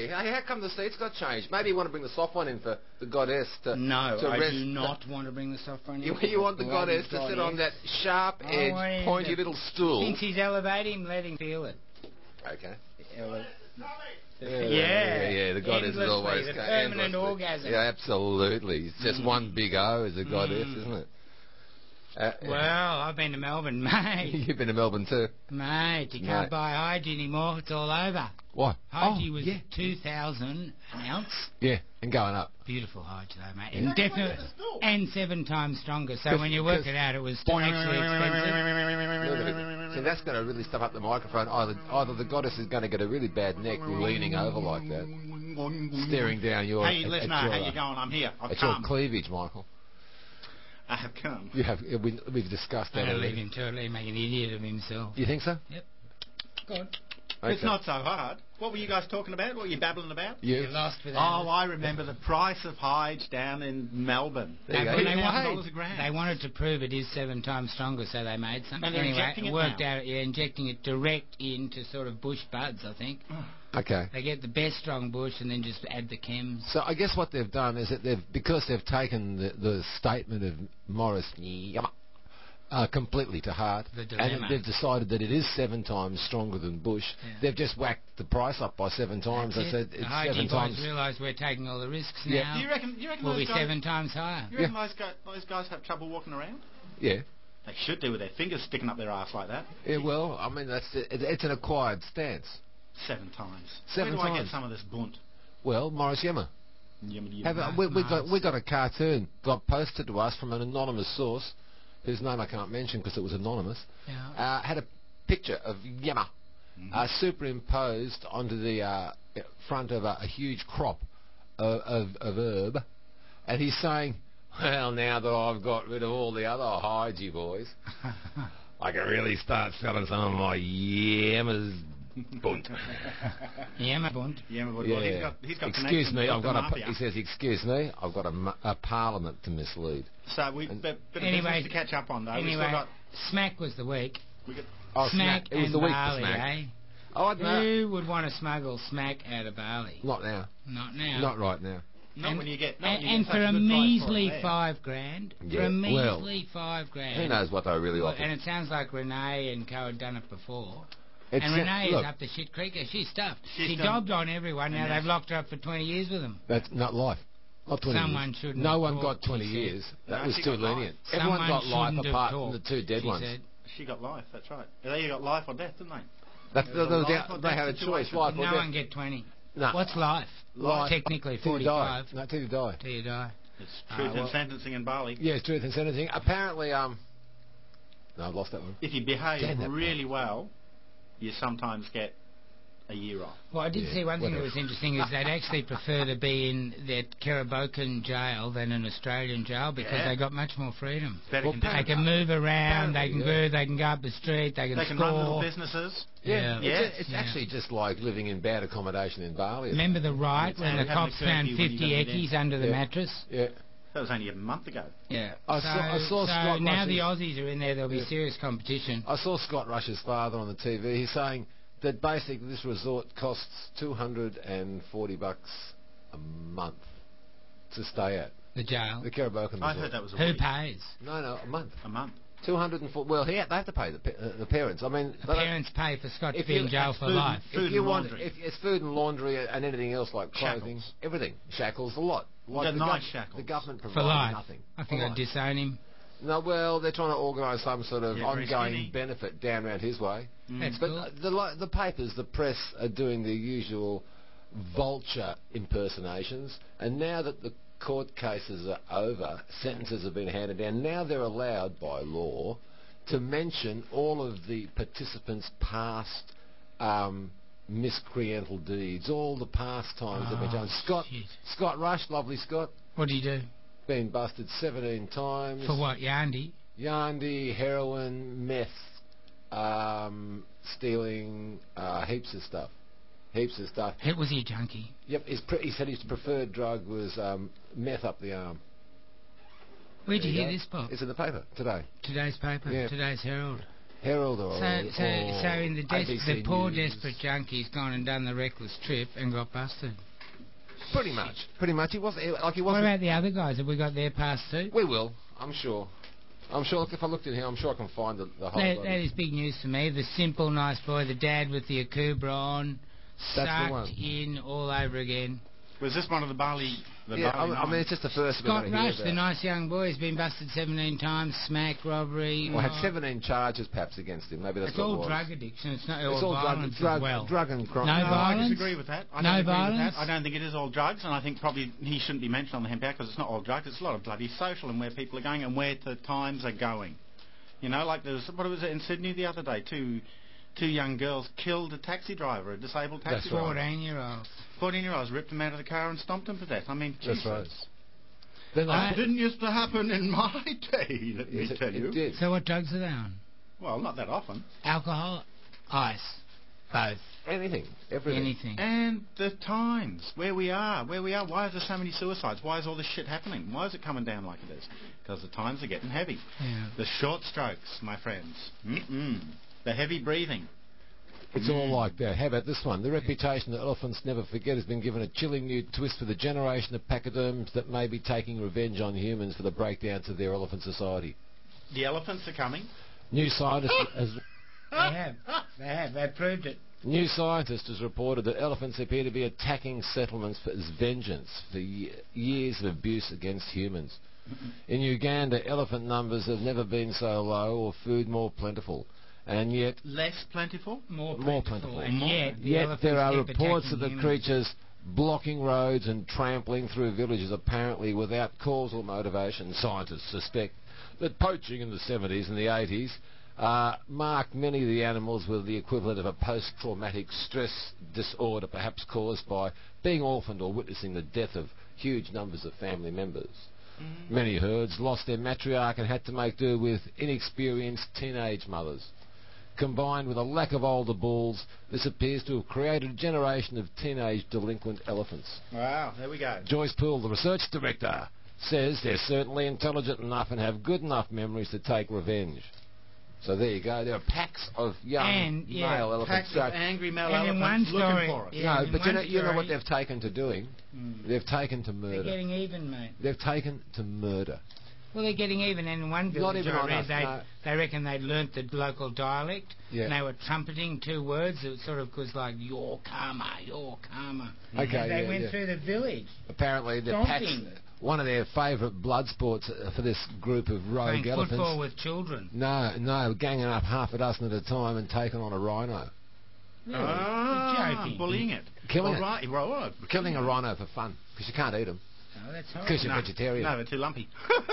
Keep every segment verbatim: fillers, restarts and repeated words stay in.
Hey, hey, how come the seats got changed? Maybe you want to bring the soft one in for the goddess to No, to I rest do the- not want to bring the soft one in. You, you want the Love goddess his to sit goddess. on that sharp I edge, want him pointy to- little stool. Thinks he's elevating him, let him feel it. Okay. Ele- Yeah, yeah, yeah, yeah, the goddess is Endlessly, always the go- permanent endlessly. orgasm. Yeah, absolutely. It's just Mm. one big O as a goddess, Mm. isn't it? Uh, Well, I've been to Melbourne, mate. You've been to Melbourne too. Mate, you can't Mate. buy Hygie anymore. It's all over. What? Hygie oh, was yeah. two thousand an ounce. Yeah, and going up. Beautiful Hygie though, mate. Yeah. And definitely, and seven times stronger. So Cause- when you work cause- it out, it was actually expensive. Look at it. See, that's going to really stuff up the microphone. Either, either the goddess is going to get a really bad neck leaning over like that, staring down your... Hey, at- listener, at your, how uh, you going? I'm here. I've It's your come. cleavage, Michael. I have come. You have. We, we've discussed that I'm going to leave already. him to it, make an idiot of himself. You think so? Yep. Good. Okay. It's not so hard. What were you guys talking about? What were you babbling about? You, You lost Oh, without. I remember the price of hides down in Melbourne. There you They, go. they, Fifty thousand wanted, dollars a gram. they wanted to prove it is seven times stronger, so they made something. And they're anyway, injecting it worked now. out, yeah, injecting it direct into sort of bush buds, I think. Okay. They get the best strong bush and then just add the chems. So I guess what they've done is that they've, because they've taken the, the statement of Morris uh, completely to heart, The and dilemma. they've decided that it is seven times stronger than Bush. Yeah. They've just whacked the price up by seven times. That's They it. said The it's Hygie seven boys times. realise we're taking all the risks Yeah. now. Do you reckon? Do you reckon We'll those be guys? seven times higher. You reckon those, guys, those guys have trouble walking around? Yeah. They should do with their fingers sticking up their ass like that. Yeah. Well, I mean that's it, it's an acquired stance. Seven times. Seven Where do I times. get some of this bunt? Well, Morris Yemmer. Yum, Have, yum. uh, we, we got Nice. we got a cartoon got posted to us from an anonymous source, whose name I can't mention because it was anonymous. Yeah. Uh, had a picture of Yemmer Mhm. uh, superimposed onto the uh, front of a, a huge crop of, of, of herb, and he's saying, "Well, now that I've got rid of all the other Hygie boys, I can really start selling some of my Yemmers." Bunt. Yeah, my bunt. Yeah, but Yeah. well, he's got, he's got Excuse connections me, with I've the got a. mafia. He says, "Excuse me, I've got a, mu- a parliament to mislead." So we And- bit, bit of Anyway, business to catch up on though. we still Anyway, got, Smack was the week. we got Oh, Smack It was and the week barley, for Smack. eh? Oh, I don't know. Who would want to smuggle Smack out of barley? Not now. Not now. Not right now. not and, when you get not and, when you and get for such a good price measly for it there. five grand. For Yeah, a well, measly five grand. Who knows what they really Well, offer? and it sounds like Renee and Co had done it before. It's and a- Renee look, is up to shit creeker. She's stuffed. She's she done- dobbed on everyone. Now And they've that's- locked her up for twenty years with them. That's not life. Not twenty Someone years. shouldn't No have one talked, got twenty she said. years. That No, was she too got life. lenient. Everyone Someone got life shouldn't have apart from talked, the two dead she ones. said. She got life. That's right. They either got life or death, didn't they? That's, It they, was a they, life or they death had a choice, situation. life or No death. one get twenty. No. What's life? Life. Technically Till you die. forty-five. No, till you die. Till you die. It's Ah, truth well- in sentencing in Bali. Yeah, it's truth and sentencing. Apparently, um... No, I've lost that one. If you behave Damn that really well, you sometimes get a year off. Well, I did Yeah, see one thing that whatever. was interesting is they'd actually prefer to be in that Karabokan jail than an Australian jail because Yeah. they got much more freedom. Better Well, conditions. They can move around, they can Apparently, yeah. go, they can go up the street, they can They can score. run little businesses. Yeah. It's, Yes. it's Yeah. actually just like living in bad accommodation in Bali. Remember the riot It's when like the having cops a found curfew when you fifty go to eckies bed. under the Yeah. mattress? Yeah. That was only a month ago. Yeah. I so, saw- I saw so Scott now the Rush's- Aussies are in there, there'll be Yeah. serious competition. I saw Scott Rush's father on the T V. He's saying that basically this resort costs two hundred forty bucks a month to stay at. The jail. The Karabokan I resort. heard that was a Who week. pays? No, no, a month. A month. two hundred forty. Well, yeah, they have to pay the, pa- uh, the parents. I mean, The they don't- parents pay for Scott to if be you- in jail it's for food- life. food if you and want, laundry. if it's food and laundry and anything else like clothing, Shackles. everything, shackles, a lot. Like The the, nice gov- shackles. the government For provides life. nothing. I think For I'd life. disown him. No, well, they're trying to organise some sort of Yeah, very ongoing skinny. benefit down around his way. Mm. That's But cool. uh, the li- the papers, the press are doing the usual vulture impersonations, and now that the court cases are over, sentences have been handed down. Now they're allowed by law to mention all of the participants' past um, miscreantal deeds, all the past times they've been Oh, done. Scott shit. Scott Rush, lovely Scott, What do you do? been busted seventeen times. For what, Yandi? Yandi, heroin, meth, um, stealing, uh, heaps of stuff. Heaps of stuff. It was he a junkie? Yep, his pre- he said his preferred drug was um, meth up the arm. Where'd There you you hear go. this, Bob? It's in the paper today. Today's paper, Yeah. today's Herald. Herald or, So, so, or so in the, des- A B C the poor News. desperate junkie's gone and done the reckless trip and got busted. Pretty much. Pretty much. He wasn't like he What wasn't. about the other guys? Have we got their pass too? We will. I'm sure. I'm sure. Look, if I looked in here, I'm sure I can find the, the whole. That, bloody- that is big news for me. The simple, nice boy, the dad with the Akubra on, That's the sucked one. in all over again. Was this one of the Bali? The yeah, I Bali mean, I mean, nine? it's just the first we're Scott going to hear Rush, the about. nice young boy, has been busted seventeen times, smack, robbery. Well, had oh, seventeen charges perhaps against him. Maybe that's It's what it all was. drug addiction. It's not It's all all drug, violence drug, as well. drug and crime. No No, violence? I disagree with that. I No don't agree violence? with that. I don't think it is all drugs, and I think probably he shouldn't be mentioned on the Hemp Act because it's not all drugs. It's a lot of bloody social and where people are going and where the times are going. You know, like there was, what was it in Sydney the other day? Two, two young girls killed a taxi driver, a disabled taxi That's driver. right. fourteen-year-olds. fourteen-year-olds ripped them out of the car and stomped them to death. I mean, That's Jesus. right. Then I- It didn't used to happen in my day, let me yes, it, tell you. it did. So what drugs are they on? Well, not that often. Alcohol? Ice? Both? Anything, everything. Anything? And the times, where we are, where we are. Why is there so many suicides? Why is all this shit happening? Why is it coming down like it is? Because the times are getting heavy. Yeah. The short strokes, my friends. Mm-mm. The heavy breathing. It's Mm. all like that. How about this one? The reputation that elephants never forget has been given a chilling new twist for the generation of pachyderms that may be taking revenge on humans for the breakdowns of their elephant society. The elephants are coming. New scientist has, They have. They have. They've proved it. new scientist has reported that elephants appear to be attacking settlements for, as vengeance for ye- years of abuse against humans. In Uganda, elephant numbers have never been so low or food more plentiful. And yet, Less plentiful. More More plentiful. plentiful. And More. yet, the yet elephants there are keep reports attacking of the humans. creatures blocking roads and trampling through villages apparently without causal motivation. Scientists suspect that poaching in the seventies and the eighties uh, marked many of the animals with the equivalent of a post-traumatic stress disorder, perhaps caused by being orphaned or witnessing the death of huge numbers of family members. Mm. Many herds lost their matriarch and had to make do with inexperienced teenage mothers. Combined with a lack of older bulls, this appears to have created a generation of teenage delinquent elephants. Wow, there we go. Joyce Poole, the research director, says they're certainly intelligent enough and have good enough memories to take revenge. So there you go. There are packs of young And, yeah, male elephants. Packs of angry male And in elephants one looking story- for it. yeah. no, in but you one know, you know what story- they've taken to doing? Mm. They've taken to They're murder. getting even, mate. They've taken to murder. Well, they're getting even. And in one Not village even I on read, us, they, no. they reckon they'd learnt the local dialect. Yeah. And they were trumpeting two words. It sort of was like, your karma, your karma. Okay, And they yeah, went yeah. through the village. Apparently, the Stomping. packs, one of their favourite blood sports uh, for this group of rogue Playing elephants. football with children. No, no, ganging up half a dozen at a time and taking on a rhino. Really? Ah, You're joking. bullying it. Killing well, it. Right, well, right. Killing a rhino for fun, because you can't eat them. Oh, that's Because horrible. you're No, vegetarian. No, they're too lumpy.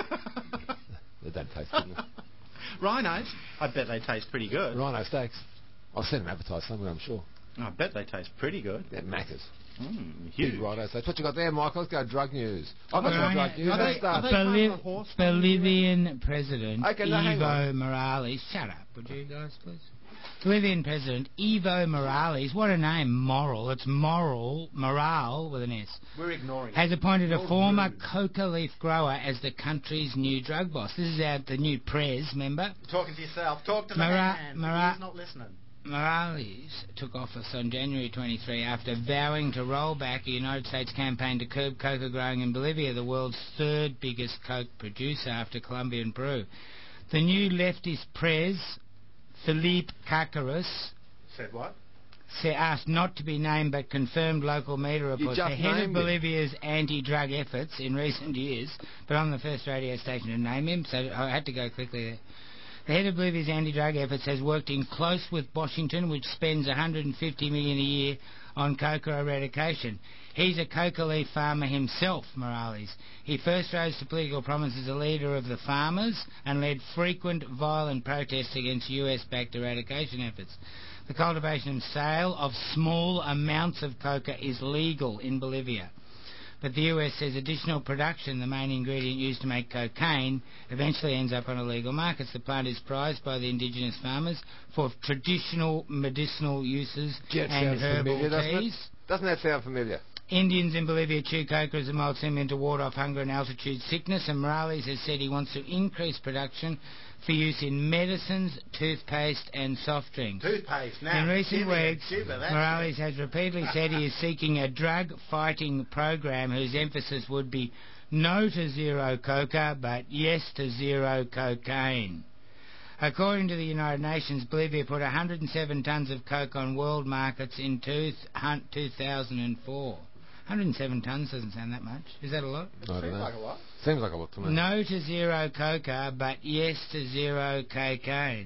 They don't taste good. Rhinos, I bet they taste pretty good. Rhino steaks. I'll send them advertised somewhere, I'm sure. I bet they taste pretty good. They're Maccas. Mm, Big huge. rhino steaks. What you got there, Michael? Let's go drug news. I've got Well, some I drug know- news. are Let's they- start. are they part of Boliv- the horse Bolivian President Okay, now hang Evo Morales. Shut up, would you guys, please? Bolivian President Evo Morales. What a name, Moral. It's Moral, Morale with an S. We're ignoring Has appointed a You're former rude. coca leaf grower as the country's new drug boss. This is our the new Prez member. Talking to yourself. Talk to the Mara- man. Mara- He's not listening. Morales took office on January twenty-third after vowing to roll back a United States campaign to curb coca growing in Bolivia, the world's third biggest coke producer after Colombia and Peru. The new leftist Prez, Felipe Cacaras, Said what? say asked not to be named but confirmed local media reports. just The head of named him. Bolivia's anti-drug efforts in recent years, but I'm the first radio station to name him, so I had to go quickly there. The head of Bolivia's anti-drug efforts has worked in close with Washington, which spends one hundred fifty million dollars a year on coca eradication. He's a coca leaf farmer himself, Morales. He first rose to political prominence as a leader of the farmers and led frequent violent protests against U S-backed eradication efforts. The cultivation and sale of small amounts of coca is legal in Bolivia. But the U S says additional production, the main ingredient used to make cocaine, eventually ends up on illegal markets. The plant is prized by the indigenous farmers for traditional medicinal uses Gee, it and sounds herbal familiar, doesn't it? teas. Doesn't that sound familiar? Indians in Bolivia chew coca as a mild stimulant to ward off hunger and altitude sickness, and Morales has said he wants to increase production for use in medicines, toothpaste and soft drinks. Toothpaste, now. In recent give me a weeks, jibber, that's Morales it. has repeatedly said he is seeking a drug-fighting program whose emphasis would be no to zero coca, but yes to zero cocaine. According to the United Nations, Bolivia put one hundred seven tonnes of coke on world markets in two thousand four. one hundred seven tonnes doesn't sound that much. Is that a lot? I don't Seems know. like a lot. Seems like a lot to me. No to zero coca, but yes to zero cocaine.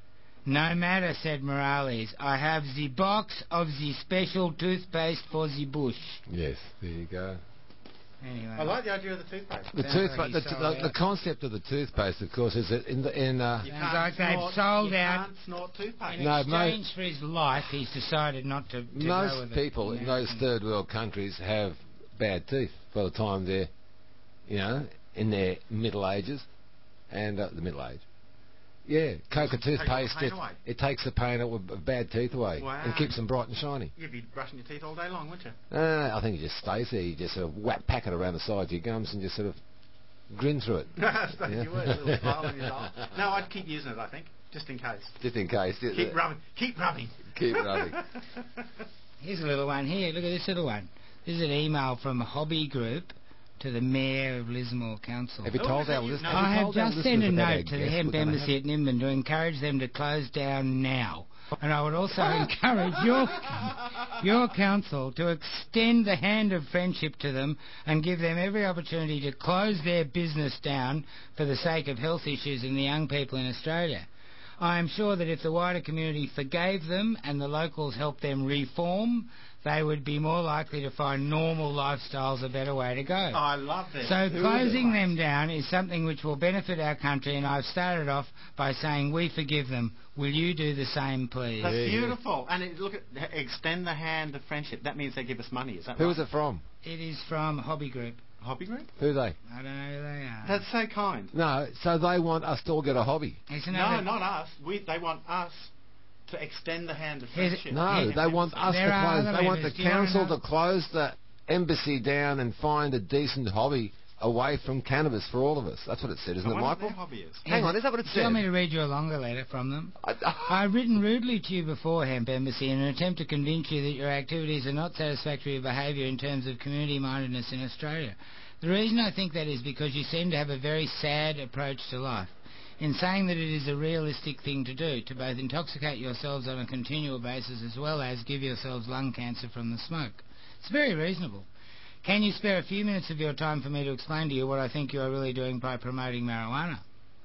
No matter, said Morales. I have the box of the special toothpaste for the bush. Yes, there you go. Anyway. I like the idea of the toothpaste. The, Sounds toothpaste, like the, he's sold the, the out. concept of the toothpaste, of course, is that in the in uh, You Sounds can't like they've snort, sold you out. can't snort toothpaste. In No, exchange for his life, he's decided not to, to go most with people it. in those third world countries have bad teeth by the time they're, you know, in their middle ages, and uh, the middle age. Yeah, coca Take all the toothpaste, pain it, away. it takes the pain out of bad teeth away Wow. and keeps them bright and shiny. You'd be brushing your teeth all day long, wouldn't you? Uh, I think it just stays there. You just sort of whack, pack it around the sides of your gums and just sort of grin through it. I suppose Yeah. you would. A little smile on your eye. No, I'd keep using it, I think, just in case. Just in case. Keep rubbing. Keep rubbing. Keep rubbing. Here's a little one here. Look at this little one. This is an email from a hobby group to the Mayor of Lismore Council. Have you Oh, told is that our you? listeners? No. you I have told our just sent a listeners about our note to the guest Hemp we're gonna Embassy have? at Nimbin to encourage them to close down now. And I would also encourage your your council to extend the hand of friendship to them and give them every opportunity to close their business down for the sake of health issues in the young people in Australia. I am sure that if the wider community forgave them and the locals helped them reform, they would be more likely to find normal lifestyles a better way to go. Oh, I love this. So Who closing is it? them down is something which will benefit our country, and I've started off by saying we forgive them. Will you do the same, please? That's Yeah, yeah. beautiful. And it, look at extend the hand of friendship. That means they give us money. Is that Who right? is it from? It is from Hobby Group. Hobby group? Who are they? I don't know who they are. That's so kind. No, so they want us to all get a hobby. It's No, another- not us. We. They want us to extend the hand of Here's- friendship. No, Yeah, they want us There to are close. other They want the members. Do you wanna council know? to close the embassy down and find a decent hobby away from cannabis for all of us. That's what it said, isn't I it, wonder what Michael? their hobby is. Hang on, is that what it Do you want me said? to read you a longer letter from them? I- I've written rudely to you before, Hemp Embassy, in an attempt to convince you that your activities are not satisfactory behaviour in terms of community-mindedness in Australia. The reason I think that is because you seem to have a very sad approach to life, in saying that it is a realistic thing to do, to both intoxicate yourselves on a continual basis as well as give yourselves lung cancer from the smoke. It's very reasonable. Can you spare a few minutes of your time for me to explain to you what I think you are really doing by promoting marijuana?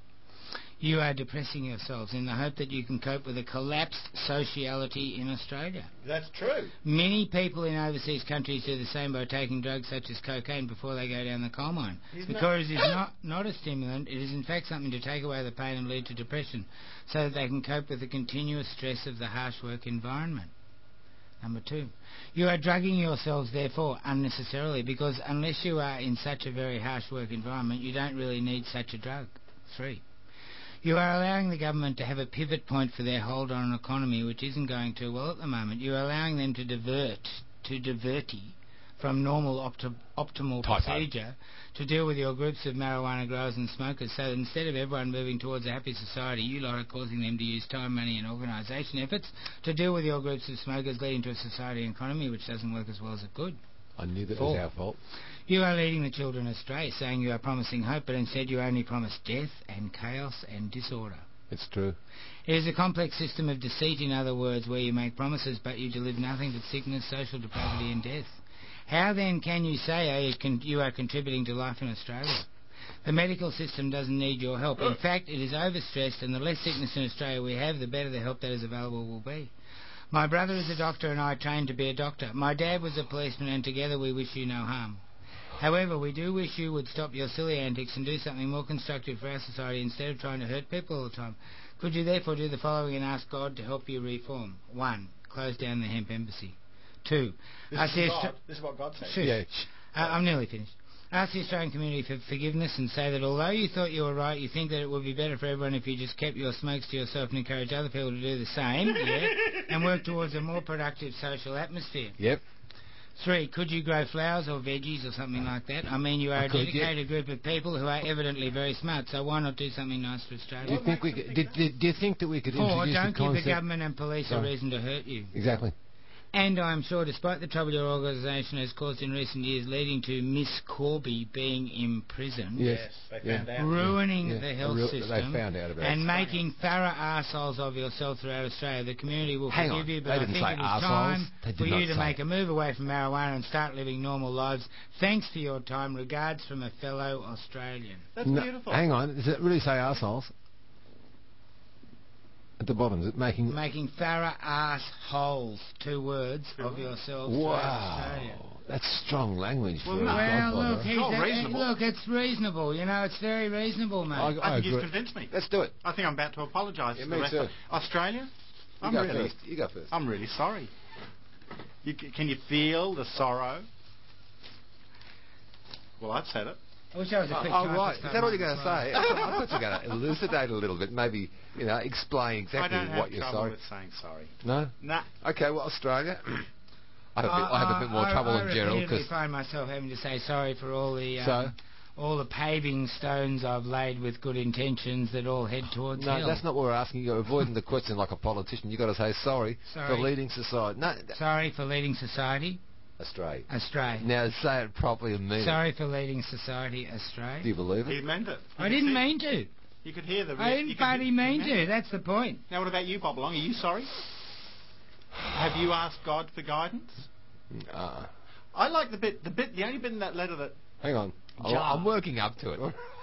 You are depressing yourselves in the hope that you can cope with a collapsed sociality in Australia. That's true. Many people in overseas countries do the same by taking drugs such as cocaine before they go down the coal mine. Isn't Because it is not, not a stimulant, it is in fact something to take away the pain and lead to depression, so that they can cope with the continuous stress of the harsh work environment. Number two, you are drugging yourselves, therefore, unnecessarily, because unless you are in such a very harsh work environment, you don't really need such a drug. Three, you are allowing the government to have a pivot point for their hold on an economy which isn't going too well at the moment. You are allowing them to divert, to diverty from normal opti- optimal Typo. procedure to deal with your groups of marijuana growers and smokers. So that instead of everyone moving towards a happy society, you lot are causing them to use time, money and organisation efforts to deal with your groups of smokers, leading to a society and economy which doesn't work as well as it could. I knew that Four. was our fault. You are leading the children astray, saying you are promising hope, but instead you only promise death and chaos and disorder. It's true. It is a complex system of deceit, in other words, where you make promises but you deliver nothing but sickness, social depravity and death. How then can you say uh, you, can, you are contributing to life in Australia? The medical system doesn't need your help. In fact, it is overstressed, and the less sickness in Australia we have, the better the help that is available will be. My brother is a doctor and I trained to be a doctor. My dad was a policeman, and together we wish you no harm. However, we do wish you would stop your silly antics and do something more constructive for our society instead of trying to hurt people all the time. Could you therefore do the following and ask God to help you reform? One, close down the hemp embassy. Two, This, ask the is, Austra- God. This is what God says. Shush. Yeah. Uh, I'm nearly finished. Ask the Australian community for forgiveness and say that although you thought you were right, you think that it would be better for everyone if you just kept your smokes to yourself and encourage other people to do the same, yeah, and work towards a more productive social atmosphere. Yep. Three, could you grow flowers or veggies or something like that? I mean, you are I a could, dedicated group of people who are evidently very smart, so why not do something nice for Do Australia? you think we could, do, do, do you think that we could Four, introduce don't the give the concept? government and police a Sorry. reason to hurt you. Exactly. And I'm sure, despite the trouble your organisation has caused in recent years, leading to Miss Corby being imprisoned, Yes. they Yeah. found out. ruining Yeah. the health Real- system, They found out about and it. making thorough arseholes of yourself throughout Australia, the community will Hang forgive on, you, but they I didn't think say it is arseholes. time They did for not you to say make it. a move away from marijuana and start living normal lives. Thanks for your time. Regards from a fellow Australian. That's No, beautiful. hang on, does it really say arseholes? At the bottom, is it making... Making thorough arseholes, two words, of yourselves throughout Australia. Wow, that's strong language for Well, a no. Well, godfather. look, he's all a- reasonable. look, it's reasonable. You know, it's very reasonable, mate. I, I I think he's agree. convinced me. Let's do it. I think I'm about to apologise Yeah, to me the rest too. of Australia. You I'm go really, first. You go first. I'm really sorry. You, c- can you feel the sorrow? Well, I've said it. I wish I was a quick Oh, typist, right. Is I that all might you're going to as well. say? I thought you were going to elucidate a little bit, maybe, you know, explain I exactly don't have what you're trouble sorry. with saying sorry. No? Nah. Okay, well, Australia. I have a bit, I have a bit more I, trouble I than Gerald repeatedly because find myself having to say sorry for all the um, So? all the paving stones I've laid with good intentions that all head towards no, hell. that's not what we're asking. You're avoiding the question like a politician. You've got to say sorry, Sorry. for leading society. No, th- Sorry for leading society Australia. astray. Now say it properly and mean it. Sorry for leading society Do astray. you believe He it? meant it. I You didn't could see- mean to. You could hear the... I you didn't could bloody hear- mean you meant to. it. That's the point. Now, what about you, Bob Long? Are you sorry? Have you asked God for guidance? Uh, I like the bit, the bit, the only bit in that letter that... hang on. I'm- Jar. I'm working up to it.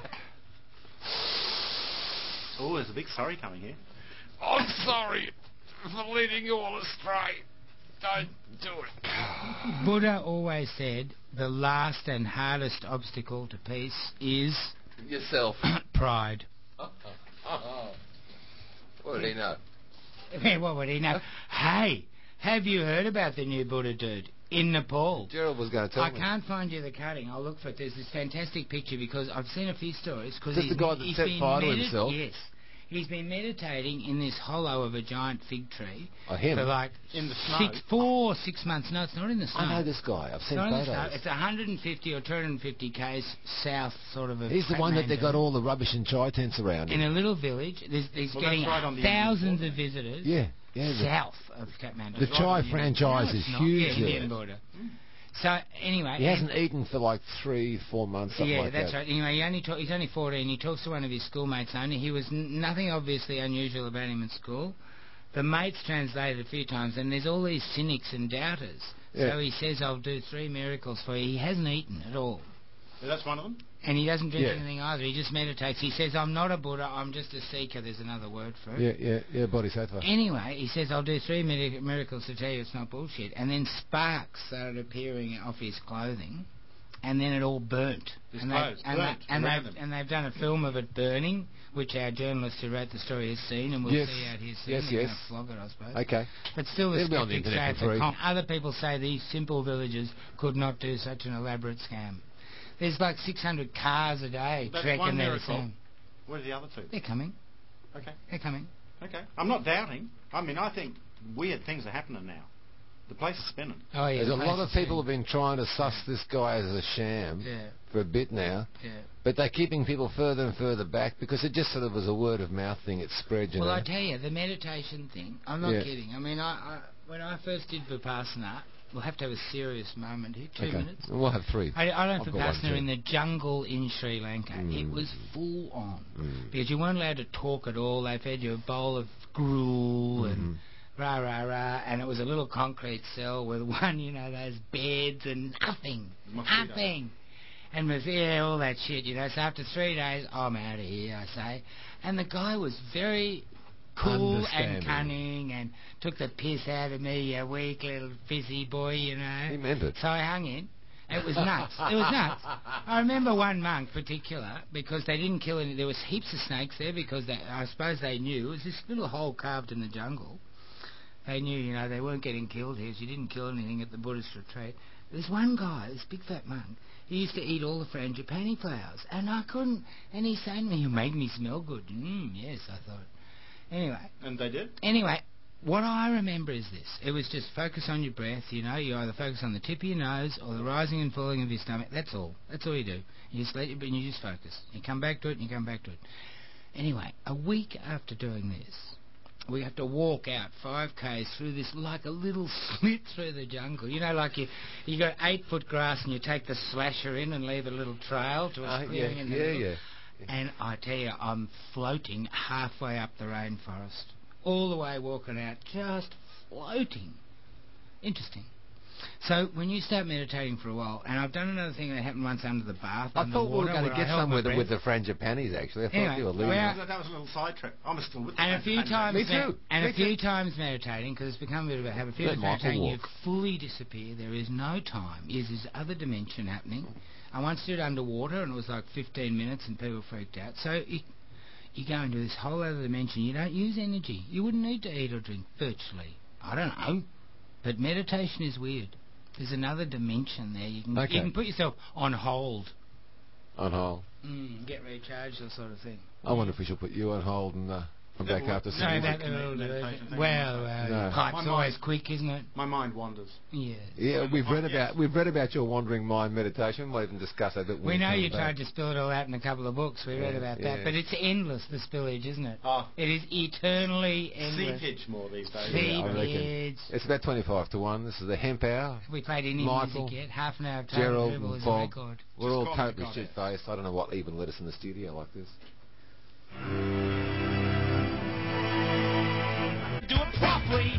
Oh, there's a big sorry coming here. I'm sorry for leading you all astray. Don't do it. Buddha always said the last and hardest obstacle to peace is Yourself. pride. What did he know? Yeah, what would he know? Hey, have you heard about the new Buddha dude in Nepal? Gerald was going to tell I me. can't find you the cutting. I'll look for it. There's this fantastic picture because I've seen a few stories. Cause This he's, the guy that he's set been fire to medit- himself? Yes. He's been meditating in this hollow of a giant fig tree Oh, him? for like In the snow? six, four, six months. No, it's not in the snow. I know this guy. I've It's seen not in the snow. photos. It's one hundred fifty or two hundred fifty k's south, sort of. Of He's the one that they Kathmandu. got all the rubbish and chai tents around In him. a little village. There's, there's Well, getting that's right on the thousands Indian of visitors. Yeah, yeah. The, South of Kathmandu. the right chai on the franchise No, is it's not. huge Yeah, Indian there. border. So anyway, He hasn't and- eaten for like three, four months, something yeah, like that's that. right. Anyway, he only talk, he's only fourteen. He talks to one of his schoolmates only. He was n- nothing obviously unusual about him at school. The mates translated a few times, and there's all these cynics and doubters. Yeah. So he says, "I'll do three miracles for you." He hasn't eaten at all, Yeah, that's one of them. and he doesn't drink Yeah. anything either. He just meditates. He says, "I'm not a Buddha. I'm just a seeker." There's another word for it. Yeah, yeah, yeah, bodhisattva. Anyway, he says, I'll do three mir- miracles to tell you it's not bullshit. And then sparks started appearing off his clothing, and then it all burnt. His and, clothes and, burnt and, around they've, him. and they've done a film of it burning, which our journalist who wrote the story has seen, and we'll Yes. see out here soon. Yes, They're yes. going to flog it, I suppose. Okay. But still, the It'll be on the skeptics say internet it's for a free. con. Other people say these simple villagers could not do such an elaborate scam. There's like six hundred cars a day That's trekking one there. miracle. Saying, Where are the other two? they're coming. Okay. They're coming. Okay. I'm not doubting. I mean, I think weird things are happening now. The place is spinning. Oh, yeah. There's a the lot place of is people soon. have been trying to suss this guy as a sham Yeah, for a bit now, yeah. but they're keeping people further and further back because it just sort of was a word of mouth thing. It spread, you Well, know. I tell you, the meditation thing, I'm not Yeah. kidding. I mean, I, I when I first did Vipassana, we'll have to have a serious moment here, two okay. minutes. We'll have three. I, I learned I've got one Vipassana too. in the jungle in Sri Lanka. Mm. It was full on. Mm. Because you weren't allowed to talk at all. They fed you a bowl of gruel Mhm. and rah, rah, rah. And it was a little concrete cell with one, you know, those beds and nothing. Mosquito. Nothing. And was, yeah, all that shit, you know. So after three days, I'm out of here, I say. And the guy was very cool and Understanding. cunning and took the piss out of me, you weak little fizzy boy, you know. He meant it. So I hung in. It was nuts. It was nuts. I remember one monk particular because they didn't kill any. There was heaps of snakes there because they, I suppose they knew it was this little hole carved in the jungle. They knew, you know, they weren't getting killed here. So you didn't kill anything at the Buddhist retreat. There's one guy, this big fat monk. He used to eat all the frangipani flowers, and I couldn't. And he's saying to me, "You make me smell good." Mm, yes, I thought. Anyway, And they did? anyway, what I remember is this. It was just focus on your breath, you know. You either focus on the tip of your nose or the rising and falling of your stomach. That's all. That's all you do. You just let your, and you just focus. You come back to it and you come back to it. Anyway, a week after doing this, we have to walk out five k's through this like a little slit through the jungle. You know, like you you got eight foot grass and you take the slasher in and leave a little trail to a Uh, clearing yeah, in the yeah, middle. yeah. And I tell you, I'm floating halfway up the rainforest, all the way walking out, just floating. Interesting. So when you start meditating for a while, and I've done another thing that happened once under the bath. I thought we were going to get somewhere with, with the the frangipanis, actually. I thought Anyway, you were leaving. well- That, that was a little side trip. I'm still with the And a few frangipani. times, Me me- too. and Me a few too. times meditating, because it's become a bit of a habit. A few Let times Michael meditating, you walk. fully disappear. There is no time. Is this other dimension happening? I once did it underwater, and it was like fifteen minutes, and people freaked out. So you, you go into this whole other dimension. You don't use energy. You wouldn't need to eat or drink virtually. I don't know, but meditation is weird. There's another dimension there. You can Okay. you can put yourself on hold, On hold. mm, get recharged, that sort of thing. I wonder if we should put you on hold and uh, come back Never after worked. Sorry singing. about the Med- little meditation diversion. thing. Well, uh, No. pipe's My always mind- quick, isn't it? My mind wanders. Yeah. Yeah, we've read Yes. about we've read about your wandering mind meditation. We'll even discuss that. We know you tried to spill it all out in a couple of books. We read Yeah, about yeah. that. But it's endless, the spillage, isn't it? Oh, It is eternally endless. seepage more these days. See- Yeah, I reckon. Seepage. It's about twenty-five to one. This is the Hemp Hour. We played any Michael, music yet. Half an hour of time Gerald dribble and is a Bob. record. We're Just all call me totally God. shit-faced. I don't know what even let us in the studio like this. Do it properly.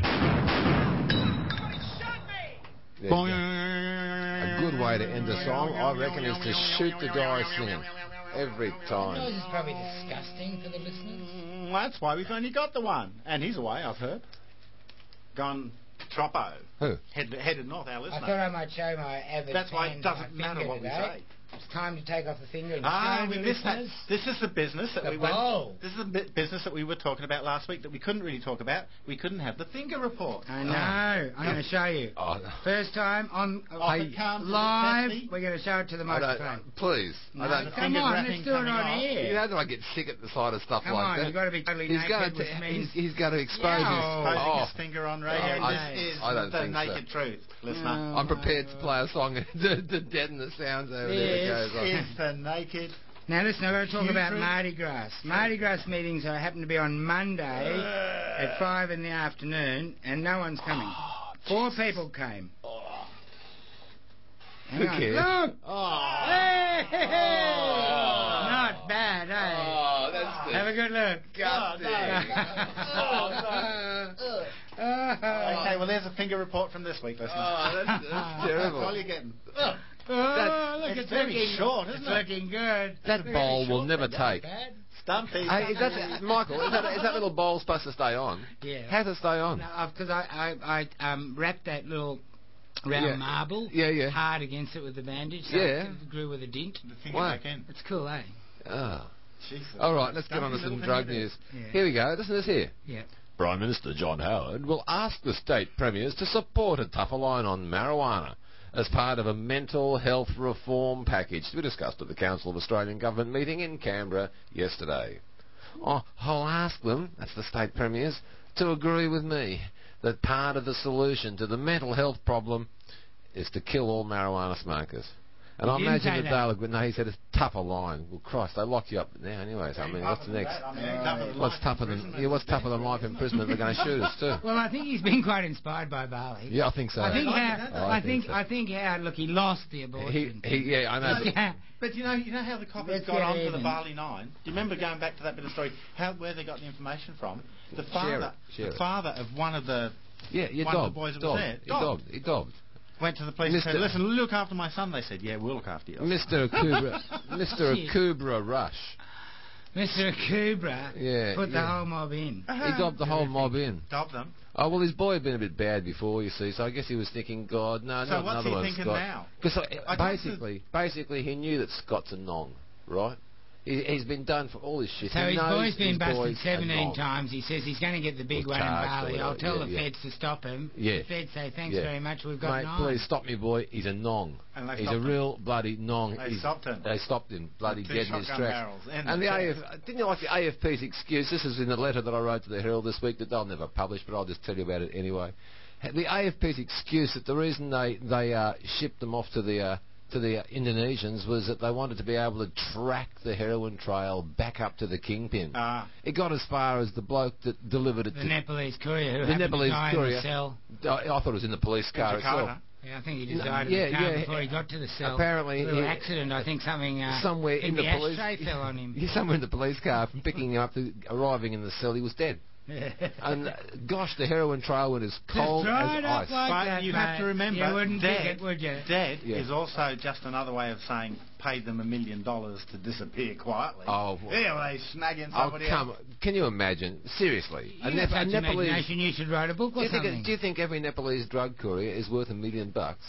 There you go. A good way to end a song, I reckon, is to shoot the guy singing every Yours time. is probably disgusting for the listeners. Mm, That's why we've only got the one. And he's away, I've heard. Gone Troppo. Who? Head, headed north, our I listener. thought I might show my avid That's why it fans doesn't my matter finger what we today. say. It's time to take off the finger and Ah, show we the missed that. listeners. This is the business that The we went. bowl. This is the bi- business that we were talking about last week that we couldn't really talk about. We couldn't have the finger report. I know. I'm going to show you. Oh, First time on uh, Off it comes, is it live. testy? We're going to show it to the I microphone. don't, please. No, I don't. the Come finger on, wrapping let's do it coming on off. air. You know that I get sick at the sight of stuff Come like on, that. you've got to be totally He's naked, going to which means... he's, he's going to expose No. his. Posing Oh, his finger on radio. I- this is I don't the think so. naked truth, listener. No. I'm prepared to play a song to, to deaden the sounds over there. Yes, It goes on. Is the naked. Now listen, I've got to talk about Putrid. Mardi Gras. Mardi Gras meetings are happen to be on Monday at five in the afternoon, and no one's coming. Oh, Four people came. Hang Who on. cares? Look! Oh. Hey, hey, hey. Oh. Not bad, eh? Oh, that's good. Have a good look. Oh, Okay, well, there's a finger report from this week, listener. Oh, that's, that's That's all terrible. you're getting. Oh, look, it's it's very looking short, isn't it's it? looking good. That Very bowl will short, never but not take. bad. Stumpy. Hey, is that, Michael, is that, is that little bowl supposed to stay on? Yeah. How does it stay on? Because I, I, I um, wrapped that little round Yeah. marble Yeah, yeah. hard against it with the bandage, so Yeah. it grew with a dint. The finger Wow. back in. It's cool, eh? Oh. Jesus. All right, let's get on to Stumpy some little drug finger news. Yeah. Here we go. Listen to this here. Yeah. Prime Minister John Howard will ask the state premiers to support a tougher line on marijuana as part of a mental health reform package to be discussed at the Council of Australian Government meeting in Canberra yesterday. Oh, I'll ask them, that's the state premiers, to agree with me that part of the solution to the mental health problem is to kill all marijuana smokers. And He I didn't imagine say that that. they'll agree. No, he said it's tougher line. Well, Christ, they lock you up now anyway. So, I mean, what's the next? I mean, tougher than What's life tougher than imprisonment yeah? What's is tougher than death, life isn't it? imprisonment? They're going to shoot us too. Well, I think he's been quite inspired by Bali. Yeah, I think so. I think I how, think that- I I think, think so. I think how, look, he lost the he, abortion. he, yeah, I know. but- Yeah. But you know, you know how the coppers Let's got get onto the even. Bali Nine. Do you remember going back to that bit of story? How where they got the information from? The Share father, it, share the it. father of one of the Yeah, you one of dobbed. the boys that dobbed. was there. He Dobbed. dobbed. He dobbed. went to the police Mister and said, "Listen, look after my son." They said, "Yeah, we'll look after you." Mister Akubra, Mister Shit. Akubra Rush. Mister Kubra Yeah, put the yeah. whole mob in. He dobbed the whole mob in. Dobbed them. Oh, well, his boy had been a bit bad before, you see, so I guess he was thinking, God, no, So not what's another he one, thinking Scott. now? Because I guess basically, basically he knew that Scott's a nong, right? He, he's been done for all his shit. So he his knows boy's been his busted boys are seventeen wrong. times. He says he's going to get the big Well, one in charged or Bali. I'll whatever, tell yeah, the yeah. feds to stop him. Yeah. The feds say, thanks Yeah. very much, we've got Mate, nine. please stop me, boy. He's a nong. And they He's stopped a him. real bloody nong. They He's- stopped him. They stopped him. Bloody With two dead in his shotgun tracks. barrels in And the the A chest. F, didn't you like the A F P's excuse? This is in the letter that I wrote to the Herald this week that they'll never publish, but I'll just tell you about it anyway. The A F P's excuse that the reason they they uh, shipped them off to the uh, to the uh, Indonesians was that they wanted to be able to track the heroin trail back up to the kingpin. Ah. It got as far as the bloke that delivered it The to Nepalese courier who the happened Nepalese to die courier. in the cell. I, I thought it was in the police car In itself. Jakarta. Yeah, I think he just No, died in yeah, the car yeah, before he got to the cell. Apparently, a little he- accident. I think something uh, somewhere I think in the, police, ashtray fell on him. Yeah, somewhere in the police car from picking him up to arriving in the cell, he was dead. And uh, gosh, the heroin trail went as cold Just dry as it up ice. like But that, you mate. have to remember, You wouldn't dead, think it, would you? dead Yeah. is also just another way of saying paid them a million dollars to disappear quietly. Oh, well- yeah, well, they snagging Oh, somebody come else. on. Can you imagine? Seriously. You a, Nep- have a such Nepalese... imagination, you should write a book Do or you, think something. it, do you think every Nepalese drug courier is worth a million bucks?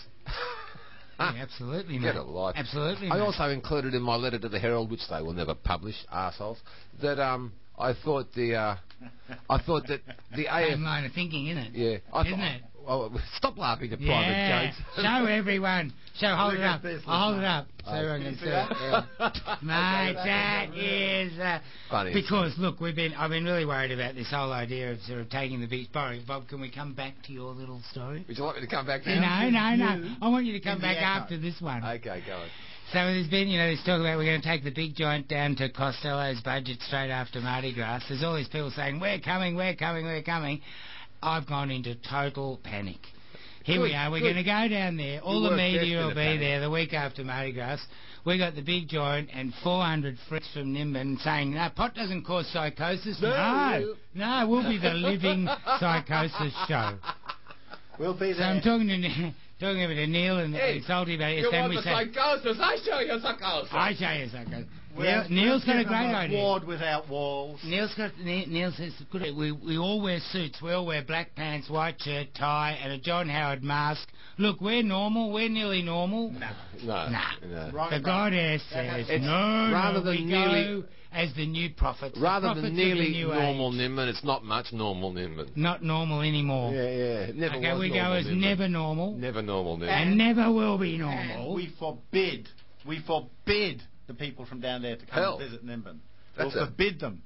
Yeah, absolutely, mate. Get a life. Absolutely, I mate. also included in my letter to the Herald, which they will never publish, arseholes, that um, I thought the uh, I thought that the A F... Same line of thinking, isn't it? Yeah. I Isn't thought- it? Oh, stop laughing at Yeah. private jokes. Show everyone. Show, hold Look it at up. this, I'll hold listen. it up. So Oh, everyone can can you see see it. that? Yeah. Mate, that is... Uh, Funny. because, look, we've been... I've been really worried about this whole idea of sort of taking the big... Bob, Bob, can we come back to your little story? Would you like me to come back No, now? no, no. I want you to come In the back echo. after this one. Okay, go on. So there's been, you know, this talk about we're going to take the big joint down to Costello's budget straight after Mardi Gras. There's all these people saying, we're coming, we're coming, we're coming. I've gone into total panic. Here Good, we are. We're good. going to go down there. All You the work best media in will a be panic. there the week after Mardi Gras. We got the big joint and four hundred freaks from Nimbin saying, no, pot doesn't cause psychosis. No, No, you- no, we'll be the living psychosis show. We'll be So there. I'm talking to Ne- talking to Neil and Hey, and Salty about it. You Then want we the say, psychosis? I show you psychosis. I show you psychosis. We'll- Neil, Neil's we'll got a give great them idea. Ward without walls. Neil's got Ne- Neil says good. We we all wear suits. We all wear black pants, white shirt, tie, and a John Howard mask. Look, we're normal. We're nearly normal. No. No. Nah. no. Wrong The about- goddess That says has- no. rather no, than we nearly- go as the new prophets. the Rather prophets than of the nearly new normal age. Nimbin, it's not much normal Nimbin. Not normal anymore. Yeah, yeah. Never okay, was we go normal as Nimbin. never normal, Never normal Nimbin. and never will be And normal. we forbid, we forbid the people from down there to come Hell. and visit Nimbin. That's We'll a- forbid them.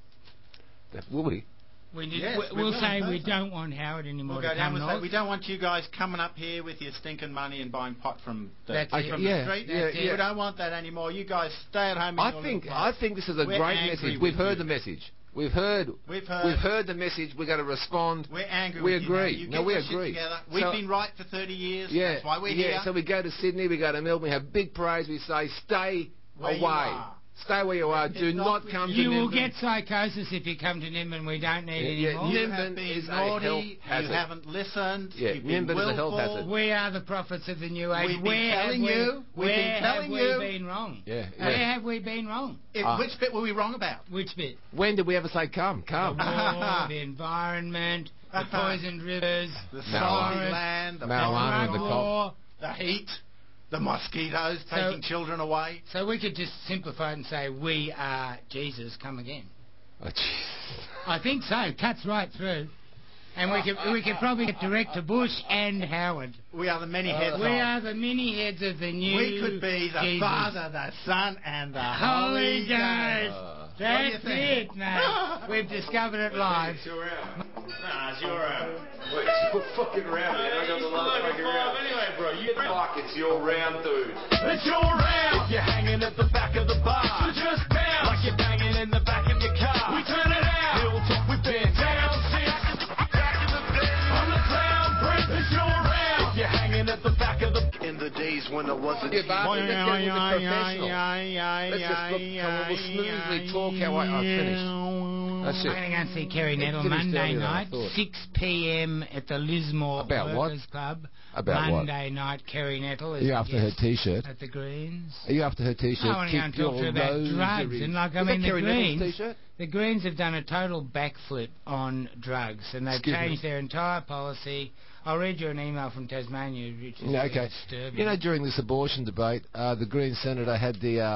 That will be. We did, Yes, we, we we'll will say in we person. don't want Howard anymore We'll to go down come and say, north. we don't want you guys coming up here with your stinking money and buying pot from the, That's from it. the Yeah, street. yeah, That's it. yeah. We don't want that anymore. You guys stay at home in I your think little I place. think this is a We're great angry message. with We've heard you. the message. We've heard. We've heard. We've heard the message. We're going to respond. We're angry We with you. agree. now. You No, get we your shit agree. together. We've So- been right for thirty years. Yeah, That's why we're yeah. here. So we go to Sydney, we go to Melbourne, we have big parades. We say, stay Where away, you are. stay where you are. Do It's not not with come to You will Nimbin. get psychosis if you come to Nimbin. We don't need Yeah, it yeah, anymore. You Nimbin have been is a naughty. health You hazard. haven't listened. Yeah, You've been Nimbin is a health willful. hazard. We are the prophets of the new age. We've been where telling have we, you. We've where been telling have you. we been wrong? Yeah, Where yeah. have we been wrong? If- Ah. which bit were we wrong about? Which bit? When did we ever say come, The come? war, the environment, the poisoned rivers, The the Marijuana. salty forest, land, the Marijuana drug and the petrol, cop. war. the heat, the mosquitoes So- taking children away. So we could just simplify it and say, we are Jesus, come again. Oh, jeez. I think so. Cuts right through. And we could, we could probably get direct to Bush and Howard. We are the many heads We of. are the many heads of the new We could be the Jesus. Father, the Son, and the Holy Holy Ghost. Ghost. Uh, What do you That's think? it, mate. We've discovered it live. It's your round. Nah, it's your round. Wait, it's your fucking round, man. I got the last fucking round. Anyway, bro, you Fuck, it's your round, dude. It's your round. If you're hanging at the back of the bar, so just bounce. Like you're banging in the back of your car. We turn it out. Hilltop, we've been down since back in the day. On the clown bridge, it's your round. If you're hanging at the back of the In the days when I wasn't Yeah, Barbie, let's get with the professional. Let's just look, come on, we'll smoothly talk how I, I finished. That's I'm it. going to go and see Kerry It Nettle finished Monday earlier than I night, thought. six p.m. at the Lismore About what? Workers Club. About what? Monday night, Kerry Nettle is Are you the after her guest t-shirt? at the Greens. Are you after her t-shirt? I want to go and Kick talk to her your about drugs. rosaries. And like, I Is mean, that the Kerry Nettle's Greens, t-shirt? the Greens have done a total backflip on drugs, and they've Excuse me. changed their entire policy. I'll read you an email from Tasmania, which is Yeah, really okay. disturbing. You know, during this abortion debate, uh, the Green senator had the um,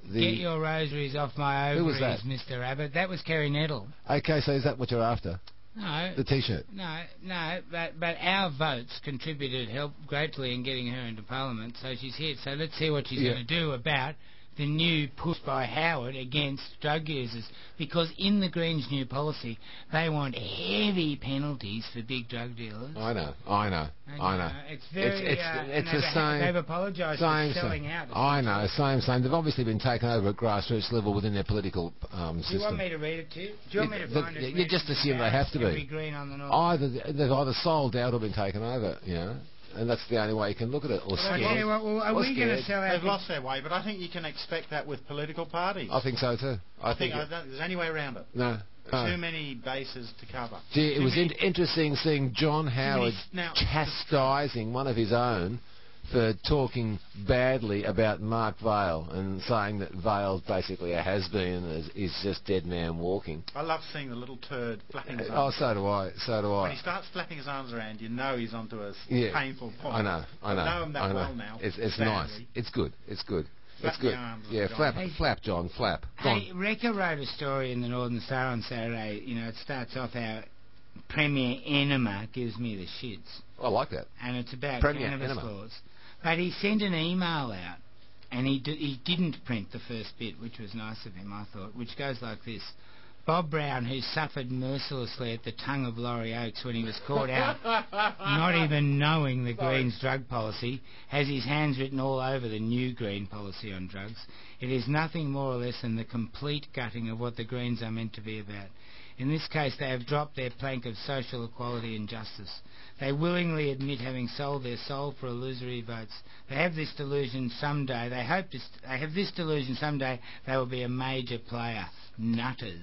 The, Get your rosaries off my Who was ovaries, that? Mister Abbott. That was Kerry Nettle. okay, so is that what you're after? No, The T-shirt? no, no. But but our votes contributed help greatly in getting her into Parliament, so she's here. So let's see what she's Yeah. going to do about the new push by Howard against drug users, because in the Greens' new policy, they want heavy penalties for big drug dealers. I know, I know, And, I know. uh, it's very. It's- it's- uh, it's and the they've, same- They've apologised Same, for selling same. out. I know, same, same. They've obviously been taken over at grassroots level within their political um, Do you want system. me to read it to you? Do you want me to Yeah, find but it? you just assume they have to be. Every Green on the North. Either they've either sold out or been taken over, you know, and that's the only way you can look at it. Or Well, I scared. tell you what, well, are Or we going to scared. sell out? They've lost their way, but I think you can expect that with political parties. I think so too. I, I think think. I it, don't, there's any way around it. no. no. Too many bases to cover. Gee, it Too was many- in- interesting seeing John Howard now- chastising one of his own for talking badly about Mark Vaile and saying that Vale's basically a has-been and is, is just dead man walking. I love seeing the little turd flapping his Oh, arms. so do I. So do When I. he starts flapping his arms around, you know he's onto a s- Yeah. painful point. I know. I know. I know him that I know. well now. It's, it's sadly. nice. It's good. It's good. Flap it's good. the arms of Yeah, John. flap, Hey. flap, John, flap. Go on. Hey, Rekha wrote a story in the Northern Star on Saturday. You know, it starts off, our Premier Enema gives me the shits, I like that. and it's about Premier cannabis Enema. laws. But he sent an email out, and he d- he didn't print the first bit, which was nice of him, I thought, which goes like this. Bob Brown, who suffered mercilessly at the tongue of Laurie Oakes when he was caught out, not even knowing the Greens' drug policy, has his hands written all over the new Green policy on drugs. It is nothing more or less than the complete gutting of what the Greens are meant to be about. In this case, they have dropped their plank of social equality and justice. They willingly admit having sold their soul for illusory votes. They have this delusion someday. They hope this, they have this delusion someday they will be a major player. Nutters.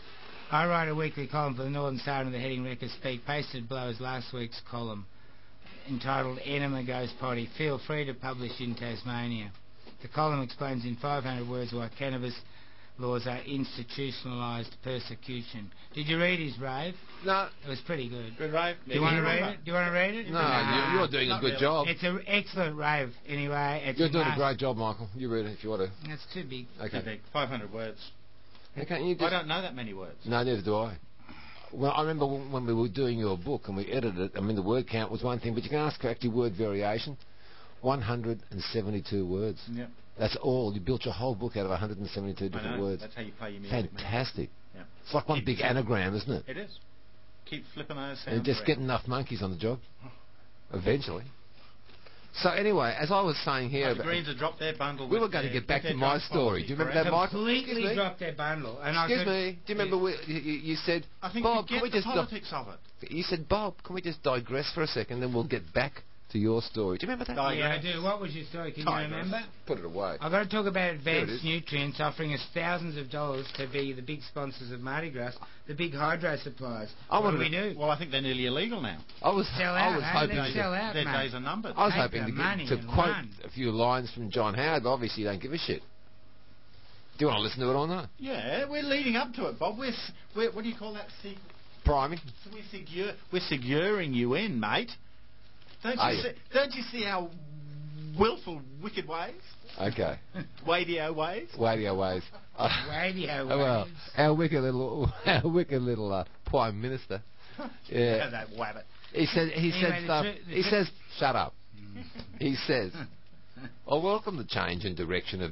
I write a weekly column for the Northern Star under the heading Record Speak, pasted below as last week's column, entitled Enema Goes Potty. Feel free to publish in Tasmania. The column explains in five hundred words why cannabis laws are institutionalised persecution. Did you read his rave? No, It was pretty good. Good rave. Do you want to read it? Do you want to read it? no, Nah. you, you're doing a Not good really. job. It's an excellent rave, anyway. It's You're doing a nice- great job, Michael. You read it if you want to. That's too big. Okay. Too big. five hundred words. Okay, you I just... don't know that many words. No, neither do I. Well, I remember when when we were doing your book and we edited it, I mean, the word count was one thing, but you can ask for actually word variation. one hundred seventy-two words. Yep. That's all. You built your whole book out of one hundred seventy-two I different know. words. That's how you play your music. man. Fantastic. Yeah. It's like one Keep big flipping. anagram, isn't it? It is. Keep flipping those sounds And just around. get enough monkeys on the job. Eventually. So anyway, as I was saying here... Like about- the Greens have dropped their bundle. We with were going to their- get back with to their my drug story. policy, Do you remember correct? that, Michael? Completely Excuse me? dropped their bundle. And Excuse I could, me. Do you remember we, you, you you said, I think Bob, you can get we the just... di- politics of it. You said, Bob, can we just digress for a second, then we'll get back to your story. Do you remember that? Di- Yeah, I do. What was your story? Can you Tigress. remember? Put it away. I've got to talk about There it Advanced is. Nutrients offering us thousands of dollars to be the big sponsors of Mardi Gras, the big hydro suppliers. I what do wanted we to- do? Well, I think they're nearly illegal now. I was, Sell I out, was eh? hoping Let's to, sell out, Their mate. days are numbered. I was Take hoping the to, money get, to and quote run. a few lines from John Howard, but obviously you don't give a shit. Do you want to listen to it or not? Yeah, we're leading up to it, Bob. We're, s- we're what do you call that? Sig- Priming? we're, secure, we're securing you in, mate. Don't Are you, you? see, don't you see our willful, wicked ways? Okay. Radio ways? Radio ways. Uh, Radio oh, well, waves. our wicked little, our wicked little uh, Prime Minister. Yeah. that wabbit. He said, he Anyway, said the stuff. tru- the He tru- says, shut up. He says, I welcome the change in direction of